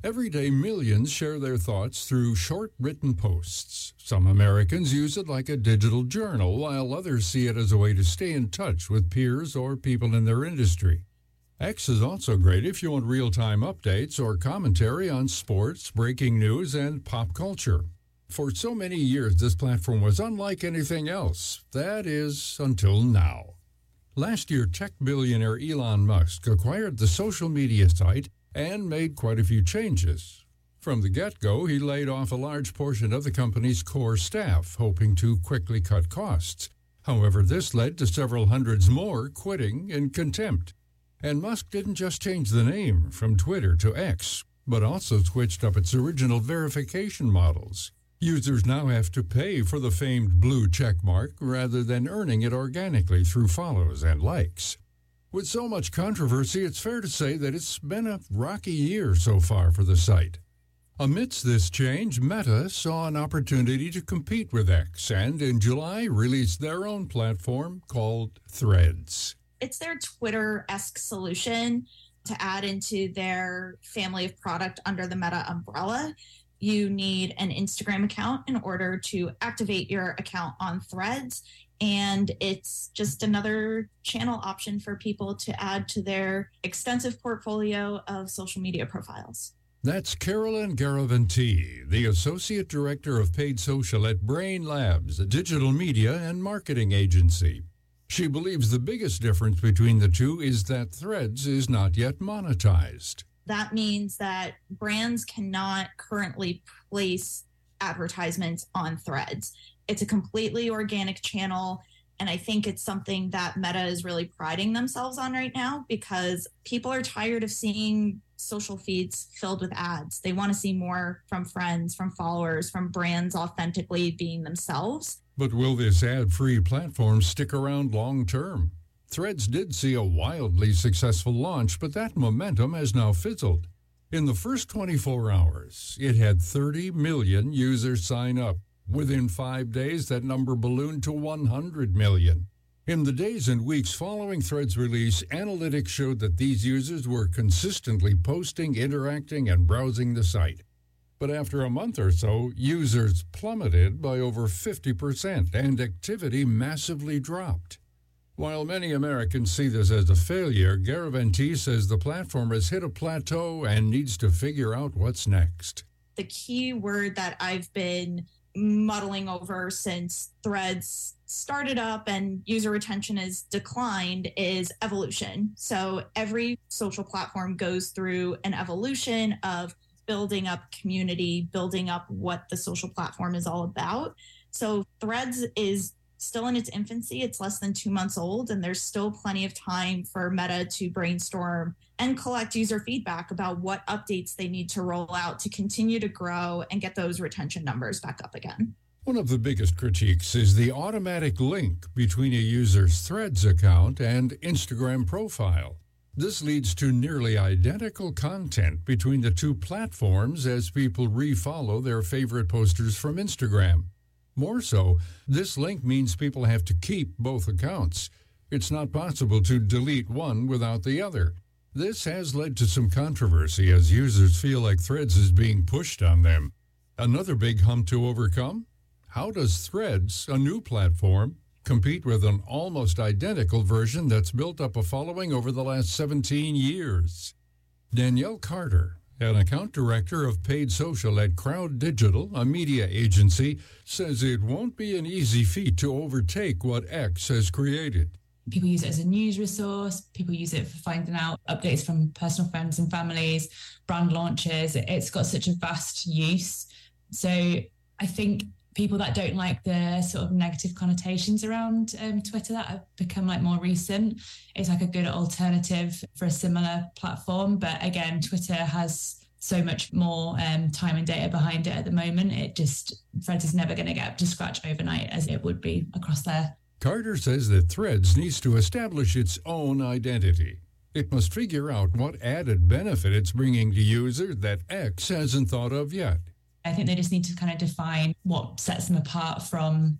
S1: Every day, millions share their thoughts through short written posts. Some Americans use it like a digital journal, while others see it as a way to stay in touch with peers or people in their industry. X is also great if you want real-time updates or commentary on sports, breaking news, and pop culture. For so many years, this platform was unlike anything else. That is, until now. Last year, tech billionaire Elon Musk acquired the social media site and made quite a few changes. From the get-go, he laid off a large portion of the company's core staff, hoping to quickly cut costs. However, this led to several hundreds more quitting in contempt. And Musk didn't just change the name from Twitter to X, but also switched up its original verification models. Users now have to pay for the famed blue check mark rather than earning it organically through follows and likes. With so much controversy, it's fair to say that it's been a rocky year so far for the site. Amidst this change, Meta saw an opportunity to compete with X and in July released their own platform called Threads.
S28: It's their Twitter-esque solution to add into their family of product under the Meta umbrella. You need an Instagram account in order to activate your account on Threads. And it's just another channel option for people to add to their extensive portfolio of social media profiles.
S1: That's Carolyn Garavantee, the Associate Director of Paid Social at Brain Labs, a digital media and marketing agency. She believes the biggest difference between the two is that Threads is not yet monetized.
S28: That means that brands cannot currently place advertisements on Threads. It's a completely organic channel, and I think it's something that Meta is really priding themselves on right now because people are tired of seeing social feeds filled with ads. They want to see more from friends, from followers, from brands authentically being themselves.
S1: But will this ad-free platform stick around long-term? Threads did see a wildly successful launch, but that momentum has now fizzled. In the first twenty-four hours, it had thirty million users sign up. Within five days, that number ballooned to one hundred million. In the days and weeks following Threads' release, analytics showed that these users were consistently posting, interacting, and browsing the site. But after a month or so, users plummeted by over fifty percent, and activity massively dropped. While many Americans see this as a failure, Garavantee says the platform has hit a plateau and needs to figure out what's next.
S28: The key word that I've been muddling over since Threads started up and user retention has declined is evolution. So every social platform goes through an evolution of building up community, building up what the social platform is all about. So Threads is still in its infancy. It's less than two months old, and there's still plenty of time for Meta to brainstorm and collect user feedback about what updates they need to roll out to continue to grow and get those retention numbers back up again.
S1: One of the biggest critiques is the automatic link between a user's Threads account and Instagram profile. This leads to nearly identical content between the two platforms as people refollow their favorite posters from Instagram. More so, this link means people have to keep both accounts. It's not possible to delete one without the other. This has led to some controversy as users feel like Threads is being pushed on them. Another big hump to overcome? How does Threads, a new platform, compete with an almost identical version that's built up a following over the last seventeen years? Danielle Carter, an account director of Paid Social at Crowd Digital, a media agency, says it won't be an easy feat to overtake what X has created.
S3: People use it as a news resource. People use it for finding out updates from personal friends and families, brand launches. It's got such a vast use. So I think people that don't like the sort of negative connotations around um, Twitter that have become like more recent, it's like a good alternative for a similar platform. But again, Twitter has so much more um, time and data behind it at the moment. It just, Threads is never going to get up to scratch overnight as it would be across there.
S1: Carter says that Threads needs to establish its own identity. It must figure out what added benefit it's bringing to users that X hasn't thought of yet.
S3: I think they just need to kind of define what sets them apart from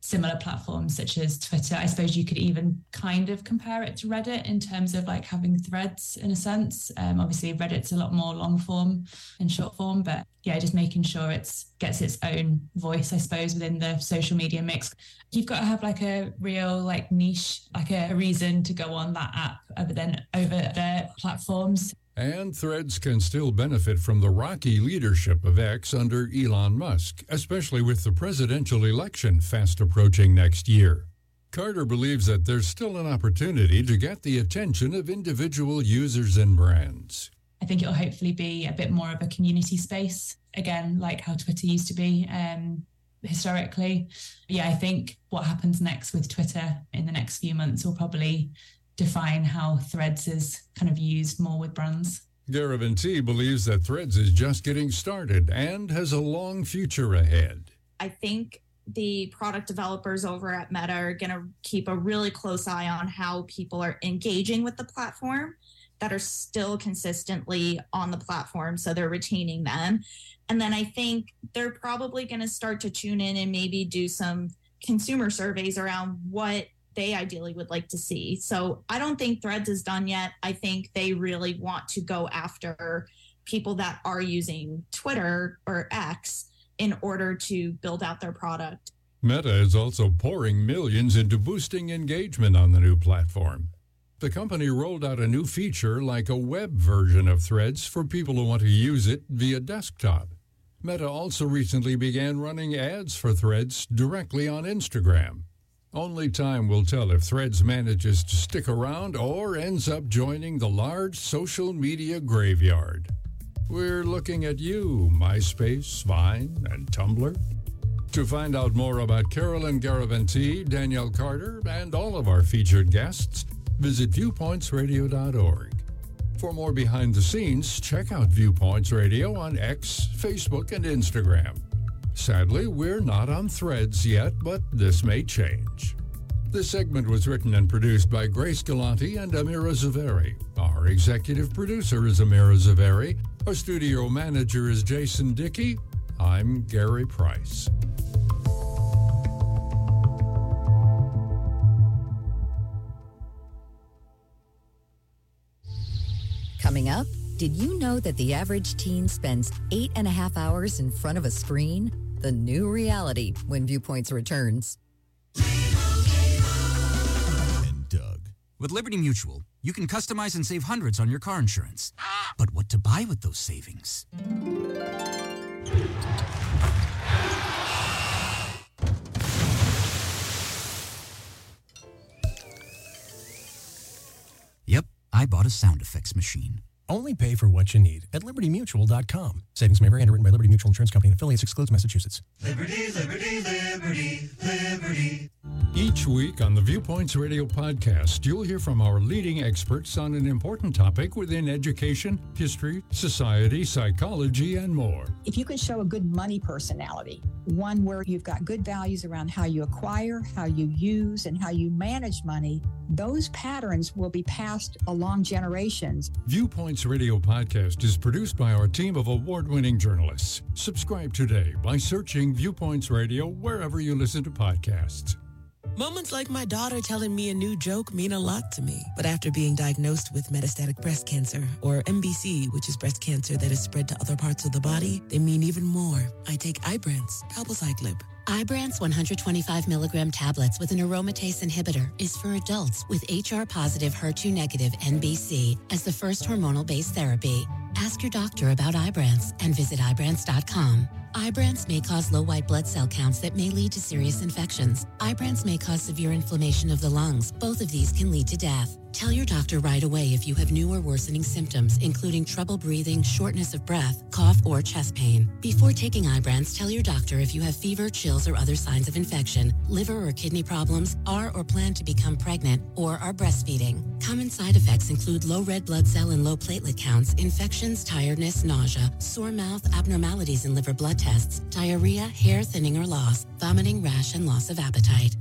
S3: similar platforms such as Twitter. I suppose you could even kind of compare it to Reddit in terms of like having threads in a sense. Um, obviously, Reddit's a lot more long form and short form, but yeah, just making sure it's gets its own voice, I suppose, within the social media mix. You've got to have like a real like niche, like a, a reason to go on that app other than over their platforms.
S1: And Threads can still benefit from the rocky leadership of X under Elon Musk, especially with the presidential election fast approaching next year. Carter believes that there's still an opportunity to get the attention of individual users and brands.
S3: I think it'll hopefully be a bit more of a community space, again, like how Twitter used to be um, historically. Yeah, I think what happens next with Twitter in the next few months will probably define how Threads is kind of used more with brands.
S1: Garaventi believes that Threads is just getting started and has a long future ahead.
S28: I think the product developers over at Meta are going to keep a really close eye on how people are engaging with the platform that are still consistently on the platform, so they're retaining them. And then I think they're probably going to start to tune in and maybe do some consumer surveys around what they ideally would like to see. So I don't think Threads is done yet. I think they really want to go after people that are using Twitter or X in order to build out their product.
S1: Meta is also pouring millions into boosting engagement on the new platform. The company rolled out a new feature like a web version of Threads for people who want to use it via desktop. Meta also recently began running ads for Threads directly on Instagram. Only time will tell if Threads manages to stick around or ends up joining the large social media graveyard. We're looking at you, MySpace, Vine, and Tumblr. To find out more about Carolyn Garaventi, Danielle Carter, and all of our featured guests, visit viewpoints radio dot org. For more behind the scenes, check out Viewpoints Radio on X, Facebook, and Instagram. Sadly, we're not on Threads yet, but this may change. This segment was written and produced by Grace Galante and Amira Zaveri. Our executive producer is Amira Zaveri. Our studio manager is Jason Dickey. I'm Gary Price.
S30: Coming up, did you know that the average teen spends eight and a half hours in front of a screen? The new reality when Viewpoints returns.
S4: And Doug. With Liberty Mutual, you can customize and save hundreds on your car insurance. But what to buy with those savings? Yep, I bought a sound effects machine.
S5: Only pay for what you need at liberty mutual dot com. Savings may vary. Underwritten by Liberty Mutual Insurance Company and affiliates. Excludes Massachusetts.
S32: Liberty, liberty, liberty, liberty.
S1: Each week on the Viewpoints Radio podcast, you'll hear from our leading experts on an important topic within education, history, society, psychology, and more.
S6: If you can show a good money personality, one where you've got good values around how you acquire, how you use, and how you manage money, those patterns will be passed along generations.
S1: Viewpoints Radio podcast is produced by our team of award-winning journalists. Subscribe today by searching Viewpoints Radio wherever you listen to podcasts.
S8: Moments like my daughter telling me a new joke mean a lot to me. But after being diagnosed with metastatic breast cancer, or M B C, which is breast cancer that is spread to other parts of the body, they mean even more. I take Ibrance, palbociclib.
S9: Ibrance one hundred twenty-five milligram tablets with an aromatase inhibitor is for adults with H R-positive, H E R two negative M B C as the first hormonal-based therapy. Ask your doctor about Ibrance and visit ibrance dot com. Ibrance may cause low white blood cell counts that may lead to serious infections. Ibrance may cause severe inflammation of the lungs. Both of these can lead to death. Tell your doctor right away if you have new or worsening symptoms, including trouble breathing, shortness of breath, cough, or chest pain. Before taking Ibrance, tell your doctor if you have fever, chills, or other signs of infection, liver or kidney problems, are or plan to become pregnant, or are breastfeeding. Common side effects include low red blood cell and low platelet counts, infections, tiredness, nausea, sore mouth, abnormalities in liver blood tests, diarrhea, hair thinning or loss, vomiting, rash, and loss of appetite.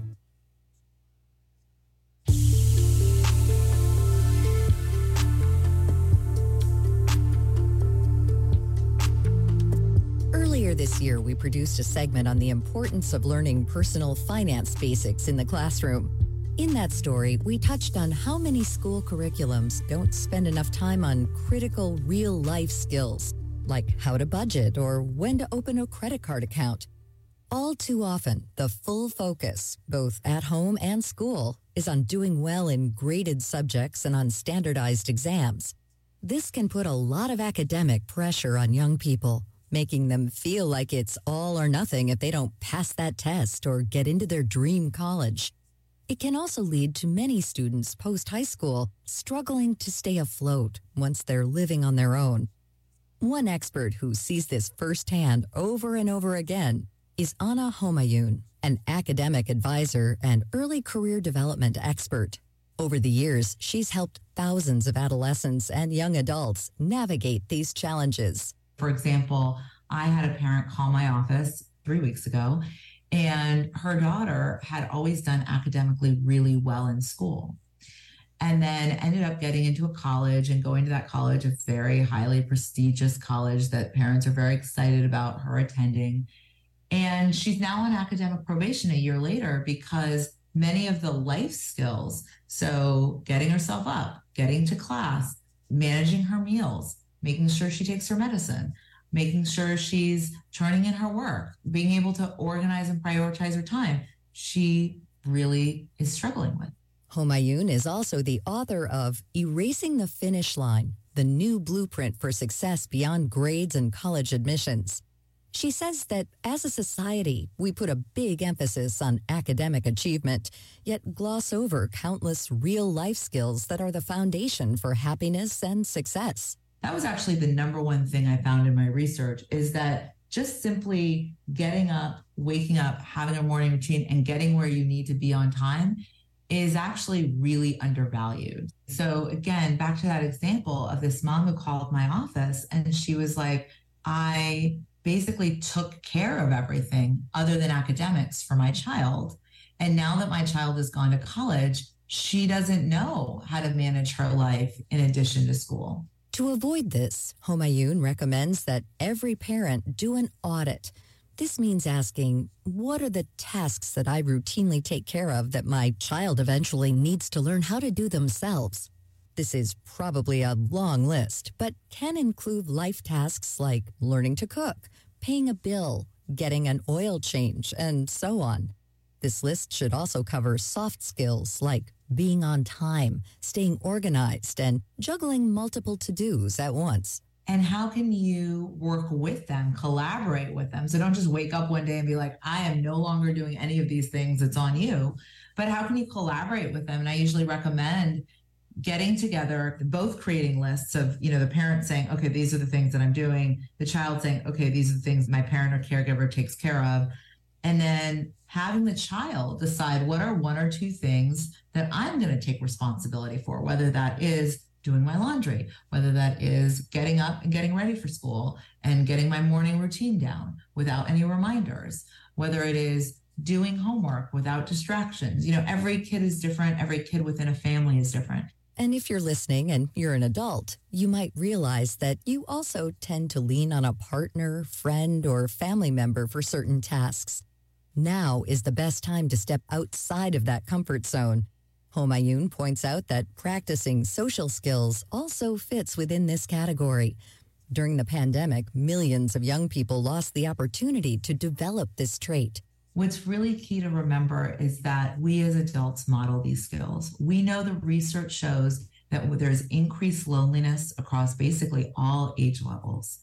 S30: Earlier this this year, we produced a segment on the importance of learning personal finance basics in the classroom. In that story, we touched on how many school curriculums don't spend enough time on critical real-life skills, like how to budget or when to open a credit card account. All too often, the full focus, both at home and school, is on doing well in graded subjects and on standardized exams. This can put a lot of academic pressure on young people, making them feel like it's all or nothing if they don't pass that test or get into their dream college. It can also lead to many students post-high school struggling to stay afloat once they're living on their own. One expert who sees this firsthand over and over again is Anna Homayoun, an academic advisor and early career development expert. Over the years, she's helped thousands of adolescents and young adults navigate these challenges.
S29: For example, I had a parent call my office three weeks ago, and her daughter had always done academically really well in school, and then ended up getting into a college and going to that college, a very highly prestigious college that parents are very excited about her attending. And she's now on academic probation a year later because many of the life skills, so getting herself up, getting to class, managing her meals, making sure she takes her medicine, making sure she's turning in her work, being able to organize and prioritize her time, she really is struggling with.
S30: Homayoun is also the author of Erasing the Finish Line, the new blueprint for success beyond grades and college admissions. She says that as a society, we put a big emphasis on academic achievement, yet gloss over countless real-life skills that are the foundation for happiness and success.
S29: That was actually the number one thing I found in my research, is that just simply getting up, waking up, having a morning routine, and getting where you need to be on time is actually really undervalued. So again, back to that example of this mom who called my office, and she was like, I basically took care of everything other than academics for my child. And now that my child has gone to college, she doesn't know how to manage her life in addition to school.
S30: To avoid this, Homayoun recommends that every parent do an audit. This means asking, what are the tasks that I routinely take care of that my child eventually needs to learn how to do themselves? This is probably a long list, but can include life tasks like learning to cook, paying a bill, getting an oil change, and so on. This list should also cover soft skills like being on time, staying organized, and juggling multiple to-dos at once.
S29: And how can you work with them, collaborate with them? So don't just wake up one day and be like, I am no longer doing any of these things, it's on you. But how can you collaborate with them? And I usually recommend getting together, both creating lists of, you know, the parent saying, okay, these are the things that I'm doing. The child saying, okay, these are the things my parent or caregiver takes care of. And then having the child decide what are one or two things that I'm going to take responsibility for, whether that is doing my laundry, whether that is getting up and getting ready for school and getting my morning routine down without any reminders, whether it is doing homework without distractions. You know, every kid is different. Every kid within a family is different.
S30: And if you're listening and you're an adult, you might realize that you also tend to lean on a partner, friend, or family member for certain tasks. Now is the best time to step outside of that comfort zone. Homayoun points out that practicing social skills also fits within this category. During the pandemic, millions of young people lost the opportunity to develop this trait.
S29: What's really key to remember is that we as adults model these skills. We know the research shows that there's increased loneliness across basically all age levels,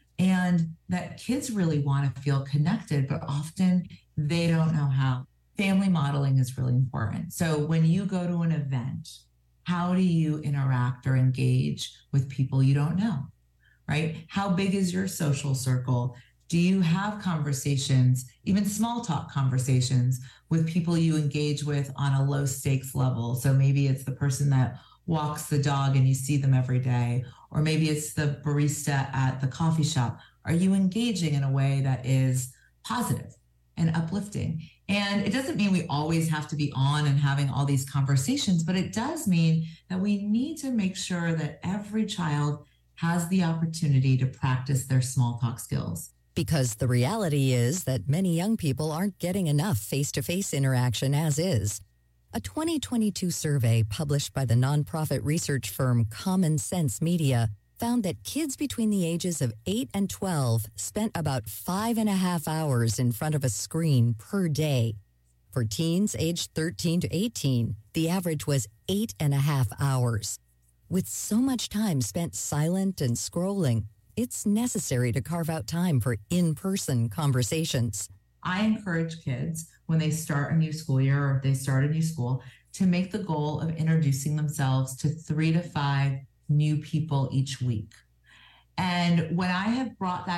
S29: and that kids really want to feel connected, but often they don't know how. Family modeling is really important. So when you go to an event, how do you interact or engage with people you don't know, right? How big is your social circle? Do you have conversations, even small talk conversations, with people you engage with on a low stakes level? So maybe it's the person that walks the dog and you see them every day, or maybe it's the barista at the coffee shop. Are you engaging in a way that is positive and uplifting? And it doesn't mean we always have to be on and having all these conversations, but it does mean that we need to make sure that every child has the opportunity to practice their small talk skills.
S30: Because the reality is that many young people aren't getting enough face-to-face interaction as is. A twenty twenty-two survey published by the nonprofit research firm Common Sense Media found that kids between the ages of eight and twelve spent about five and a half hours in front of a screen per day. For teens aged thirteen to eighteen, the average was eight and a half hours. With so much time spent silent and scrolling, it's necessary to carve out time for in-person conversations.
S29: I encourage kids when they start a new school year or if they start a new school to make the goal of introducing themselves to three to five new people each week. And when I have brought that